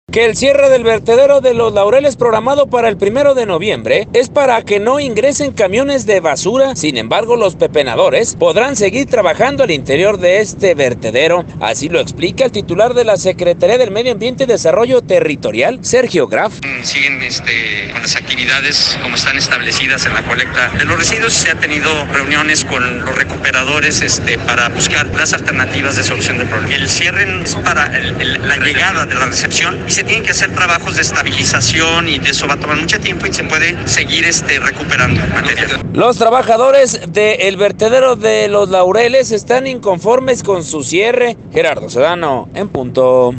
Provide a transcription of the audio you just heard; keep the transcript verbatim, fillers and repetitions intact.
Que el cierre del vertedero de Los Laureles programado para el primero de noviembre es para que no ingresen camiones de basura. Sin embargo, los pepenadores podrán seguir trabajando al interior de este vertedero. Así lo explica el titular de la Secretaría del Medio Ambiente y Desarrollo Territorial, Sergio Graf. Siguen este, con las actividades como están establecidas en la colecta de los residuos. Se ha tenido reuniones con los recuperadores este, para buscar las alternativas de solución del problema. El cierre es para el, el, la llegada de la recepción y se tienen que hacer trabajos de estabilización y eso va a tomar mucho tiempo y se puede seguir este, recuperando material. Los trabajadores del vertedero de Los Laureles están inconformes con su cierre. Gerardo Sedano, en punto.